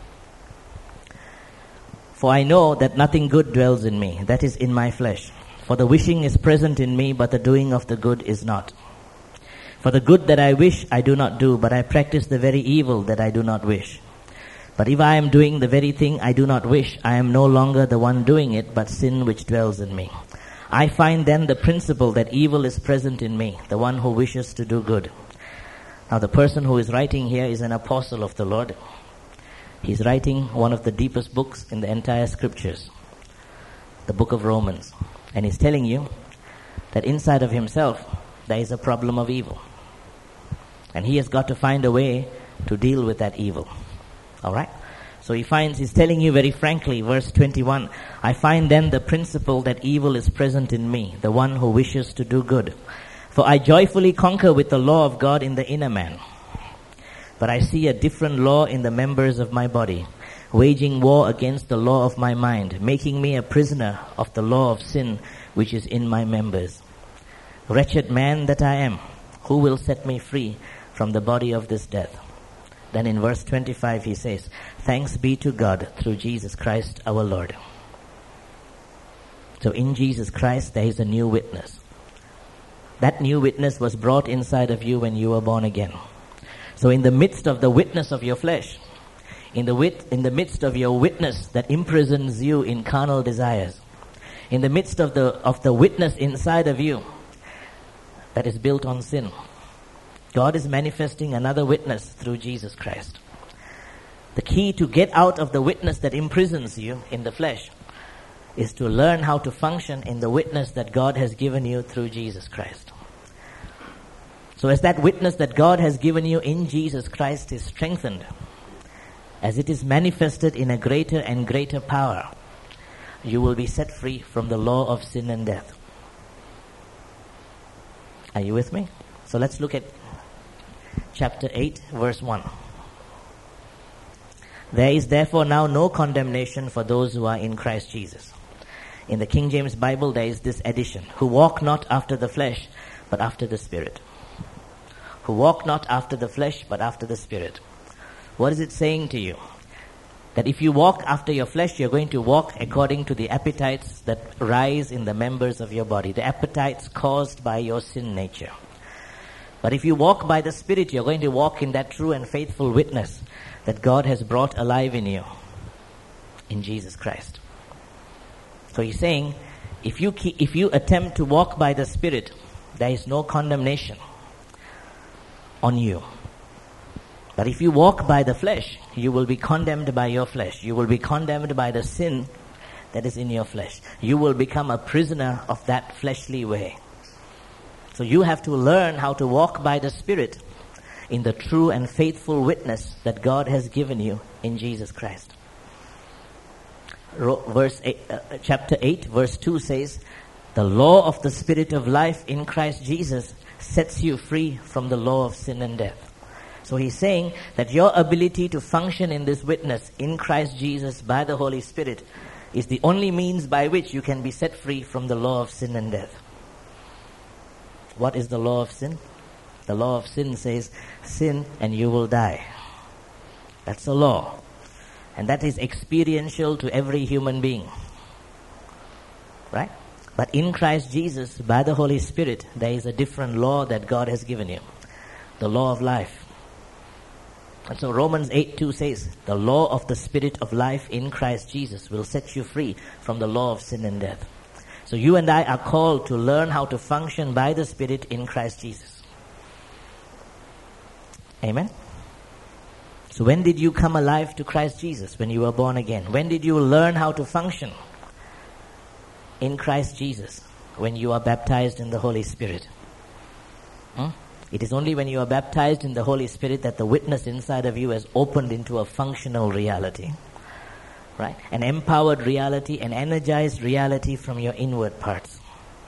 For I know that nothing good dwells in me, that is in my flesh. For the wishing is present in me, but the doing of the good is not. For the good that I wish I do not do, but I practice the very evil that I do not wish. But if I am doing the very thing I do not wish, I am no longer the one doing it, but sin which dwells in me. I find then the principle that evil is present in me, the one who wishes to do good. Now the person who is writing here is an apostle of the Lord. He's writing one of the deepest books in the entire scriptures, the book of Romans. And he's telling you that inside of himself there is a problem of evil. And he has got to find a way to deal with that evil. Alright? So he finds, he's telling you very frankly, verse twenty-one, I find then the principle that evil is present in me, the one who wishes to do good. For I joyfully conquer with the law of God in the inner man. But I see a different law in the members of my body, waging war against the law of my mind, making me a prisoner of the law of sin which is in my members. Wretched man that I am, who will set me free from the body of this death? Then in verse twenty-five he says, Thanks be to God through Jesus Christ our Lord. So in Jesus Christ there is a new witness. That new witness was brought inside of you when you were born again. So in the midst of the witness of your flesh, in the wit- in the midst of your witness that imprisons you in carnal desires, in the midst of the of the witness inside of you that is built on sin, God is manifesting another witness through Jesus Christ. The key to get out of the witness that imprisons you in the flesh is to learn how to function in the witness that God has given you through Jesus Christ. So as that witness that God has given you in Jesus Christ is strengthened, as it is manifested in a greater and greater power, you will be set free from the law of sin and death. Are you with me? So let's look at chapter eight, verse one. There is therefore now no condemnation for those who are in Christ Jesus. In the King James Bible there is this addition, who walk not after the flesh, but after the Spirit. Who walk not after the flesh, but after the Spirit. What is it saying to you? That if you walk after your flesh, you're going to walk according to the appetites that rise in the members of your body, the appetites caused by your sin nature. But if you walk by the Spirit, you're going to walk in that true and faithful witness that God has brought alive in you, in Jesus Christ. So he's saying, if you keep, if you attempt to walk by the Spirit, there is no condemnation on you. But if you walk by the flesh, you will be condemned by your flesh. You will be condemned by the sin that is in your flesh. You will become a prisoner of that fleshly way. So you have to learn how to walk by the Spirit in the true and faithful witness that God has given you in Jesus Christ. Verse eight, uh, chapter eight, verse two says, the law of the Spirit of life in Christ Jesus sets you free from the law of sin and death. So he's saying that your ability to function in this witness in Christ Jesus by the Holy Spirit is the only means by which you can be set free from the law of sin and death. What is the law of sin? The law of sin says, sin and you will die. That's a law. And that is experiential to every human being. Right? But in Christ Jesus, by the Holy Spirit, there is a different law that God has given you. The law of life. And so Romans eight two says, the law of the Spirit of life in Christ Jesus will set you free from the law of sin and death. So you and I are called to learn how to function by the Spirit in Christ Jesus. Amen? So when did you come alive to Christ Jesus? When you were born again. When did you learn how to function in Christ Jesus? When you are baptized in the Holy Spirit. Hmm? It is only when you are baptized in the Holy Spirit that the witness inside of you has opened into a functional reality. Right? An empowered reality, an energized reality from your inward parts.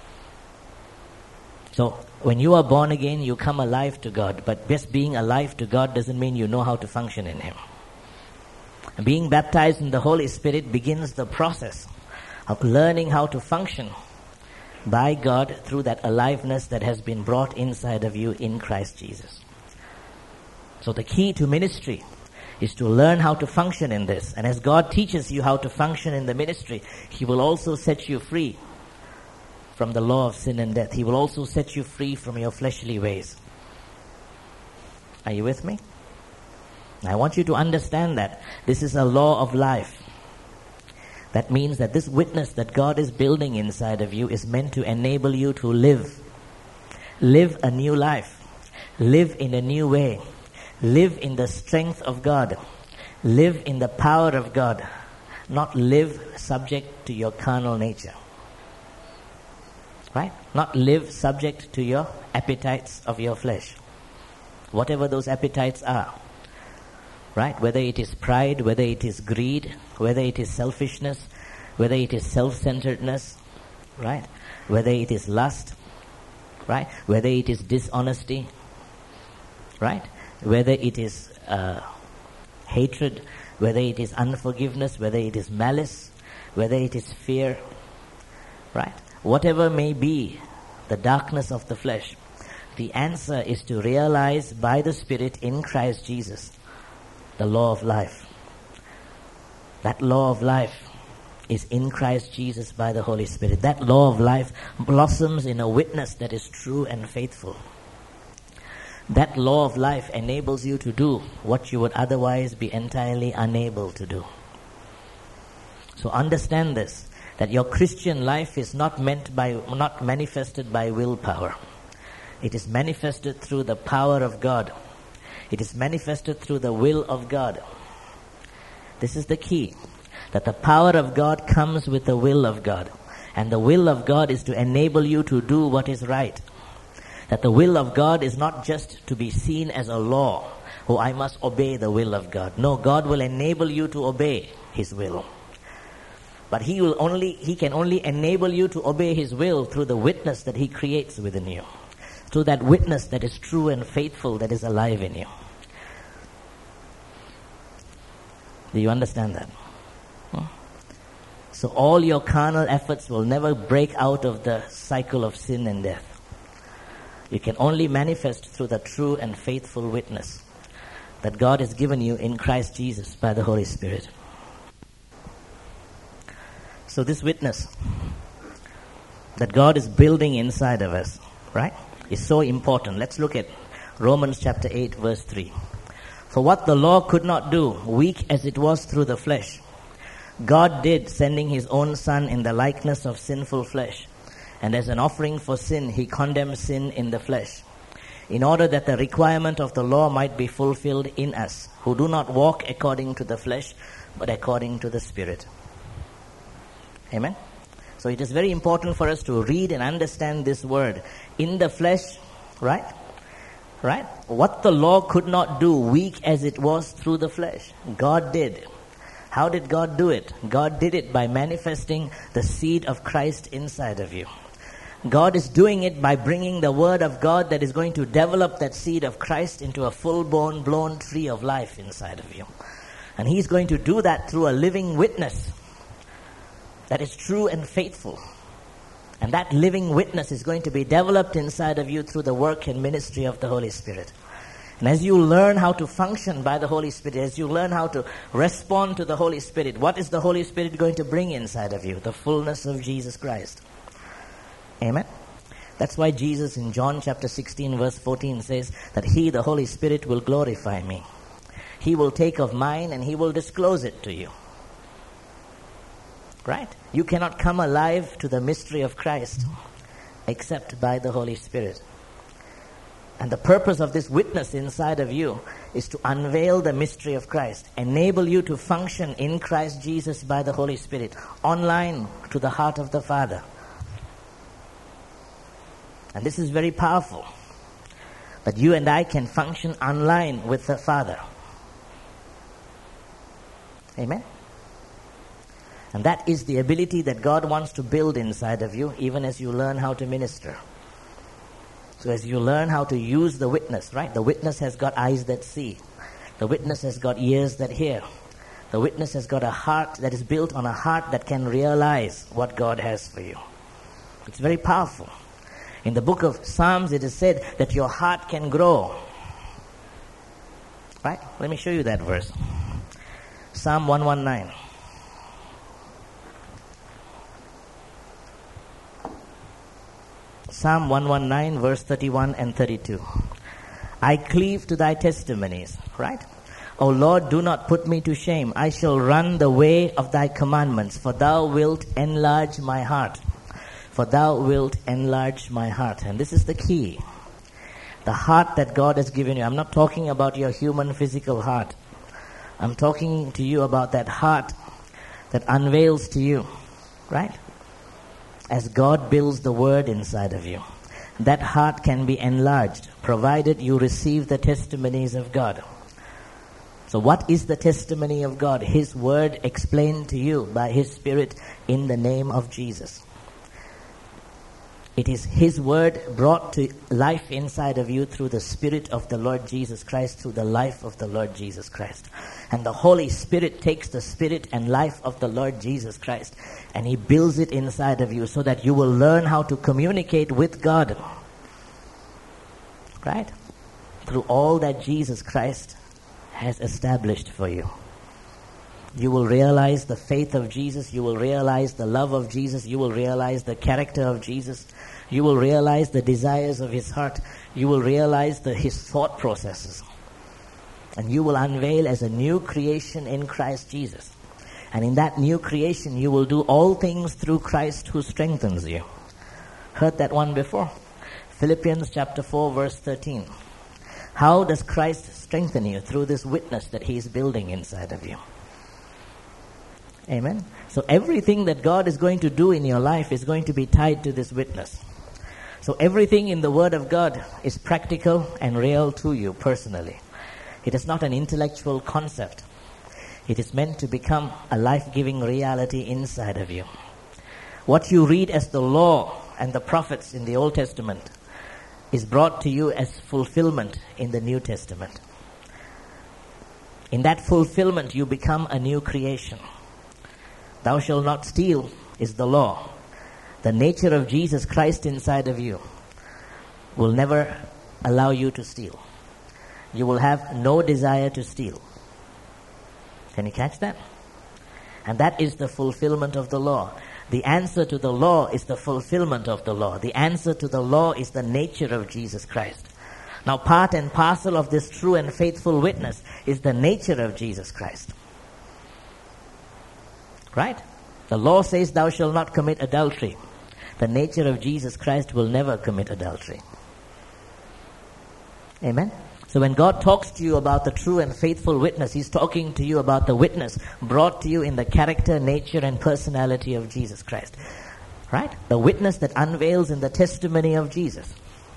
So, when you are born again, you come alive to God. But just being alive to God doesn't mean you know how to function in Him. Being baptized in the Holy Spirit begins the process of learning how to function by God through that aliveness that has been brought inside of you in Christ Jesus. So the key to ministry is to learn how to function in this. And as God teaches you how to function in the ministry, He will also set you free from the law of sin and death. He will also set you free from your fleshly ways. Are you with me? I want you to understand that this is a law of life. That means that this witness that God is building inside of you is meant to enable you to live. Live a new life. Live in a new way. Live in the strength of God. Live in the power of God. Not live subject to your carnal nature. Right? Not live subject to your appetites of your flesh. Whatever those appetites are. Right? Whether it is pride, whether it is greed, whether it is selfishness, whether it is self-centeredness, right? Whether it is lust, right? Whether it is dishonesty, right? Whether it is uh, hatred, whether it is unforgiveness, whether it is malice, whether it is fear, right? Whatever may be the darkness of the flesh, the answer is to realize by the Spirit in Christ Jesus the law of life. That law of life is in Christ Jesus by the Holy Spirit. That law of life blossoms in a witness that is true and faithful. That law of life enables you to do what you would otherwise be entirely unable to do. So understand this, that your Christian life is not meant by, not manifested by willpower. It is manifested through the power of God. It is manifested through the will of God. This is the key, that the power of God comes with the will of God. And the will of God is to enable you to do what is right. That the will of God is not just to be seen as a law. Oh, I must obey the will of God. No, God will enable you to obey His will. But He will only, He can only enable you to obey His will through the witness that He creates within you. Through that witness that is true and faithful, that is alive in you. Do you understand that? Hmm? So all your carnal efforts will never break out of the cycle of sin and death. You can only manifest through the true and faithful witness that God has given you in Christ Jesus by the Holy Spirit. So this witness that God is building inside of us, right, is so important. Let's look at Romans chapter eight, verse three. For what the law could not do, weak as it was through the flesh, God did, sending His own Son in the likeness of sinful flesh. And as an offering for sin, He condemned sin in the flesh, in order that the requirement of the law might be fulfilled in us, who do not walk according to the flesh, but according to the Spirit. Amen? So it is very important for us to read and understand this word. In the flesh, right? Right? What the law could not do, weak as it was through the flesh, God did. How did God do it? God did it by manifesting the seed of Christ inside of you. God is doing it by bringing the word of God that is going to develop that seed of Christ into a full-born, blown tree of life inside of you. And He's going to do that through a living witness that is true and faithful. And that living witness is going to be developed inside of you through the work and ministry of the Holy Spirit. And as you learn how to function by the Holy Spirit, as you learn how to respond to the Holy Spirit, what is the Holy Spirit going to bring inside of you? The fullness of Jesus Christ. Amen? That's why Jesus in John chapter sixteen verse fourteen says that He, the Holy Spirit, will glorify me. He will take of mine and He will disclose it to you. Right? You cannot come alive to the mystery of Christ except by the Holy Spirit. And the purpose of this witness inside of you is to unveil the mystery of Christ, enable you to function in Christ Jesus by the Holy Spirit, online to the heart of the Father. And this is very powerful, that you and I can function online with the Father. Amen? And that is the ability that God wants to build inside of you, even as you learn how to minister. So as you learn how to use the witness, right? The witness has got eyes that see. The witness has got ears that hear. The witness has got a heart that is built on a heart that can realize what God has for you. It's very powerful. In the book of Psalms, it is said that your heart can grow. Right? Let me show you that verse. Psalm one nineteen. Psalm one nineteen, verse thirty-one and thirty-two. I cleave to thy testimonies, right? O Lord, do not put me to shame. I shall run the way of thy commandments, for thou wilt enlarge my heart. For thou wilt enlarge my heart. And this is the key. The heart that God has given you. I'm not talking about your human physical heart. I'm talking to you about that heart that unveils to you, right? As God builds the word inside of you. That heart can be enlarged, provided you receive the testimonies of God. So what is the testimony of God? His word explained to you by His Spirit in the name of Jesus. It is His word brought to life inside of you through the Spirit of the Lord Jesus Christ, through the life of the Lord Jesus Christ. And the Holy Spirit takes the Spirit and life of the Lord Jesus Christ and He builds it inside of you so that you will learn how to communicate with God. Right? Through all that Jesus Christ has established for you. You will realize the faith of Jesus. You will realize the love of Jesus. You will realize the character of Jesus. You will realize the desires of His heart. You will realize the, His thought processes. And you will unveil as a new creation in Christ Jesus. And in that new creation, you will do all things through Christ who strengthens you. Heard that one before? Philippians chapter four, verse thirteen. How does Christ strengthen you? Through this witness that He is building inside of you. Amen. So everything that God is going to do in your life is going to be tied to this witness. So everything in the Word of God is practical and real to you personally. It is not an intellectual concept. It is meant to become a life-giving reality inside of you. What you read as the law and the prophets in the Old Testament is brought to you as fulfillment in the New Testament. In that fulfillment, you become a new creation. Thou shalt not steal is the law. The nature of Jesus Christ inside of you will never allow you to steal. You will have no desire to steal. Can you catch that? And that is the fulfillment of the law. The answer to the law is the fulfillment of the law. The answer to the law is the nature of Jesus Christ. Now, part and parcel of this true and faithful witness is the nature of Jesus Christ. Right? The law says thou shalt not commit adultery. The nature of Jesus Christ will never commit adultery. Amen? So when God talks to you about the true and faithful witness, He's talking to you about the witness brought to you in the character, nature, and personality of Jesus Christ. Right? The witness that unveils in the testimony of Jesus.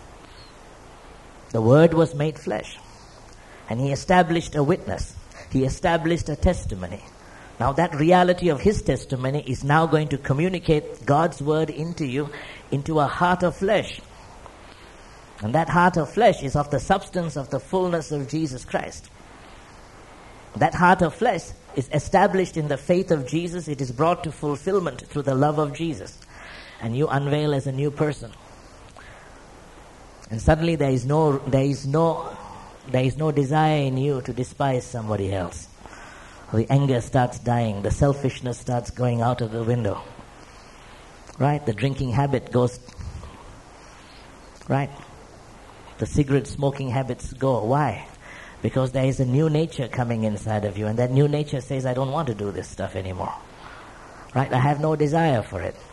The Word was made flesh. And He established a witness. He established a testimony. Now that reality of His testimony is now going to communicate God's Word into you, into a heart of flesh. And that heart of flesh is of the substance of the fullness of Jesus Christ. That heart of flesh is established in the faith of Jesus. It is brought to fulfillment through the love of Jesus. And you unveil as a new person. And suddenly there is no, there is no, there is no desire in you to despise somebody else. The anger starts dying. The selfishness starts going out of the window. Right? The drinking habit goes. Right? The cigarette smoking habits go. Why? Because there is a new nature coming inside of you. And that new nature says, I don't want to do this stuff anymore. Right? I have no desire for it.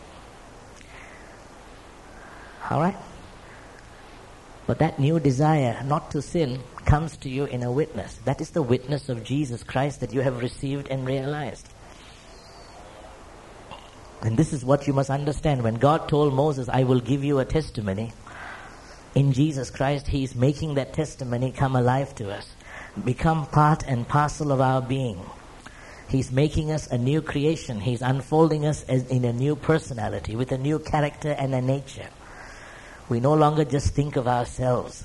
Alright? But that new desire not to sin comes to you in a witness. That is the witness of Jesus Christ that you have received and realized. And this is what you must understand. When God told Moses, I will give you a testimony, in Jesus Christ, He is making that testimony come alive to us, become part and parcel of our being. He's making us a new creation. He's unfolding us as in a new personality, with a new character and a nature. We no longer just think of ourselves.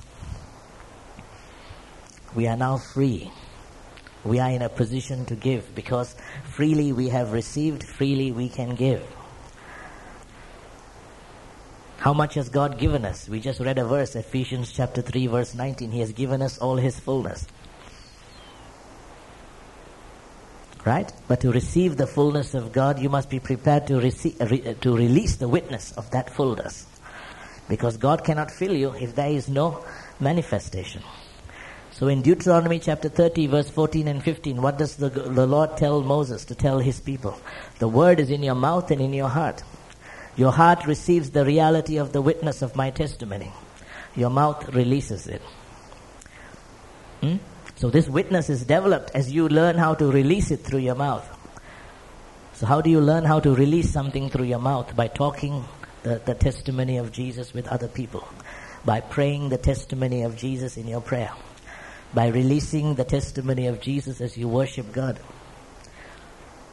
We are now free. We are in a position to give, because freely we have received, freely we can give. How much has God given us? We just read a verse, Ephesians chapter three, verse nineteen. He has given us all His fullness. Right? But to receive the fullness of God, you must be prepared to receive, re, to release the witness of that fullness. Because God cannot fill you if there is no manifestation. So in Deuteronomy chapter thirty, verse fourteen and fifteen, what does the, the Lord tell Moses to tell His people? The word is in your mouth and in your heart. Your heart receives the reality of the witness of my testimony. Your mouth releases it. Hmm? So this witness is developed as you learn how to release it through your mouth. So how do you learn how to release something through your mouth? By talking the, the testimony of Jesus with other people. By praying the testimony of Jesus in your prayer. By releasing the testimony of Jesus as you worship God.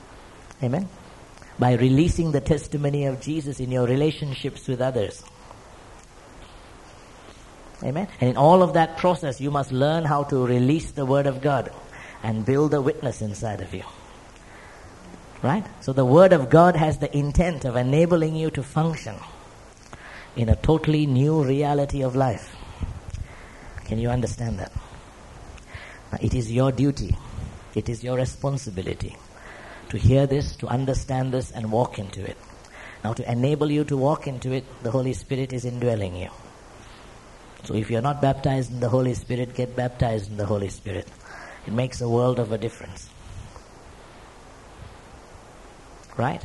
Amen? By releasing the testimony of Jesus in your relationships with others. Amen. And in all of that process, you must learn how to release the Word of God and build a witness inside of you. Right? So the Word of God has the intent of enabling you to function in a totally new reality of life. Can you understand that? Now, it is your duty, it is your responsibility to hear this, to understand this, and walk into it. Now, to enable you to walk into it, the Holy Spirit is indwelling you. So if you're not baptized in the Holy Spirit, get baptized in the Holy Spirit. It makes a world of a difference. Right?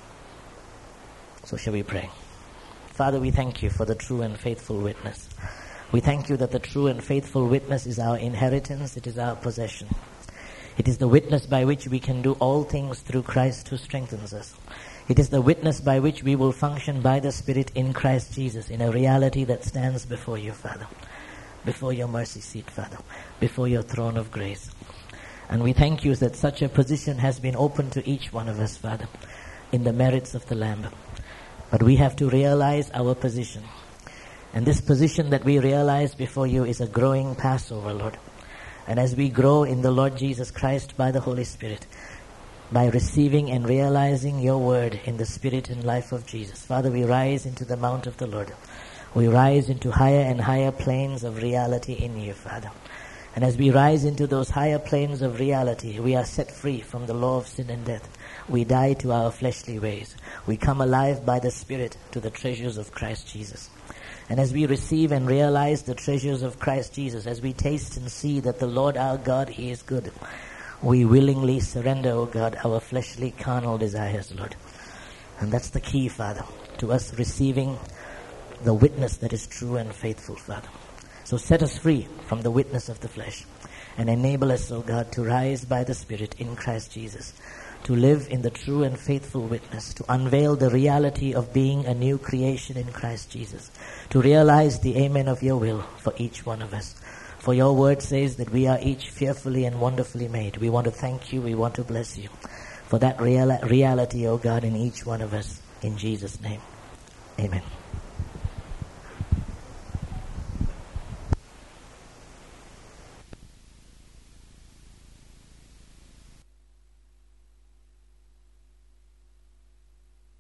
So shall we pray? Father, we thank you for the true and faithful witness. We thank you that the true and faithful witness is our inheritance, it is our possession. It is the witness by which we can do all things through Christ who strengthens us. It is the witness by which we will function by the Spirit in Christ Jesus in a reality that stands before you, Father. Before your mercy seat, Father. Before your throne of grace. And we thank you that such a position has been opened to each one of us, Father, in the merits of the Lamb. But we have to realize our position. And this position that we realize before you is a growing Passover, Lord. And as we grow in the Lord Jesus Christ by the Holy Spirit, by receiving and realizing your word in the spirit and life of Jesus, Father, we rise into the mount of the Lord. We rise into higher and higher planes of reality in you, Father. And as we rise into those higher planes of reality, we are set free from the law of sin and death. We die to our fleshly ways. We come alive by the Spirit to the treasures of Christ Jesus. And as we receive and realize the treasures of Christ Jesus, as we taste and see that the Lord our God, He is good, we willingly surrender, O God, our fleshly carnal desires, Lord. And that's the key, Father, to us receiving the witness that is true and faithful, Father. So set us free from the witness of the flesh and enable us, O God, to rise by the Spirit in Christ Jesus, to live in the true and faithful witness, to unveil the reality of being a new creation in Christ Jesus, to realize the amen of your will for each one of us. For your word says that we are each fearfully and wonderfully made. We want to thank you, we want to bless you for that real- reality, O God, in each one of us. In Jesus' name, amen.